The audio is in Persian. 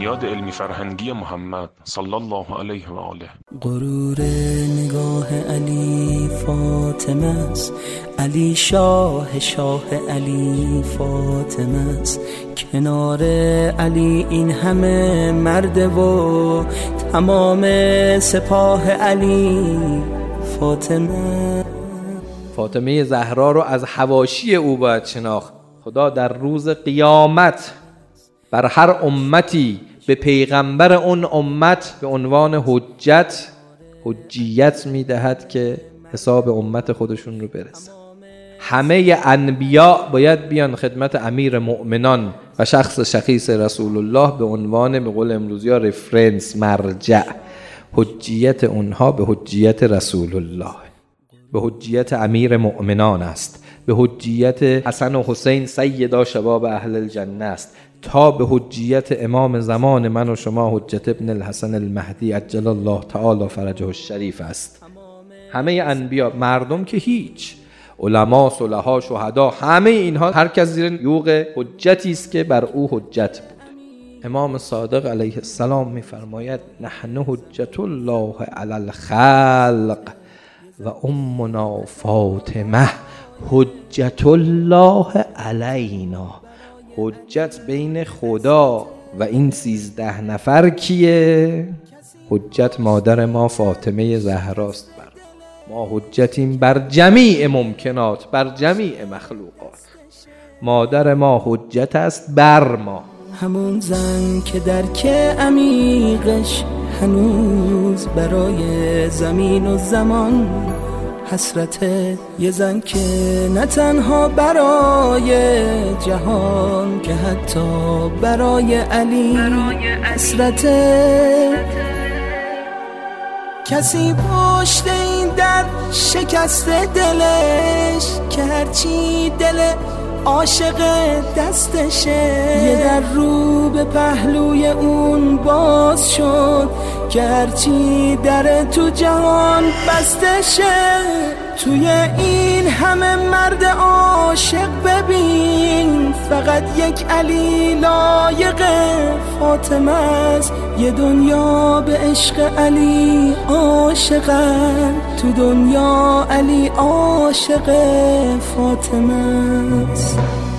بنیاد علمی فرهنگی محمد صلی الله علیه و آله. غرور نگاه علی فاطمه است، علی شاه شاه علی فاطمه است، کنار علی این همه مرده و تمام سپاه علی فاطمه زهرا رو از حواشی او باید شناخت. خدا در روز قیامت بر هر امتی به پیغمبر اون امت به عنوان حجیت میدهد که حساب امت خودشون رو برسن. همه انبیاء باید بیان خدمت امیر مؤمنان و شخص شخیص رسول الله به عنوان، به قول امروزی ها، رفرنس، مرجع. حجیت اونها به حجیت رسول الله، به حجیت امیر مؤمنان است، به حجیت حسن و حسین سیدا شباب اهل الجنه است، تا به حجیت امام زمان من و شما حجت ابن الحسن المهدی عجل الله تعالی فرجه الشریف است. همه انبیا، مردم که هیچ، علما، صلحا، شهدا، همه اینها هر کس زیر یوغ حجتی است که بر او حجت بود. امام صادق علیه السلام می‌فرماید نحن حجت الله علی الخلق و امنا فاطمه حجت الله علینا. حجت بین خدا و این 13 نفر کیه؟ حجت مادر ما فاطمه زهراست. بر ما حجتیم بر جمیع ممکنات، بر جمیع مخلوقات. مادر ما حجت است بر ما. همون زن که درک عمیقش هنوز برای زمین و زمان حسرت، یه زن که نه تنها برای جهان که حتی برای علی حسرت. کسی پشت این در شکسته دلش که هرچی دل عاشق دستشه، یه در رو به پهلوی اون باز شد که هرچی در تو جهان بستشه. توی این همه مرد عاشق ببین فقط یک علی لایق فاطمه است. یه دنیا به عشق علی عاشقن، تو دنیا علی عاشق فاطمه است.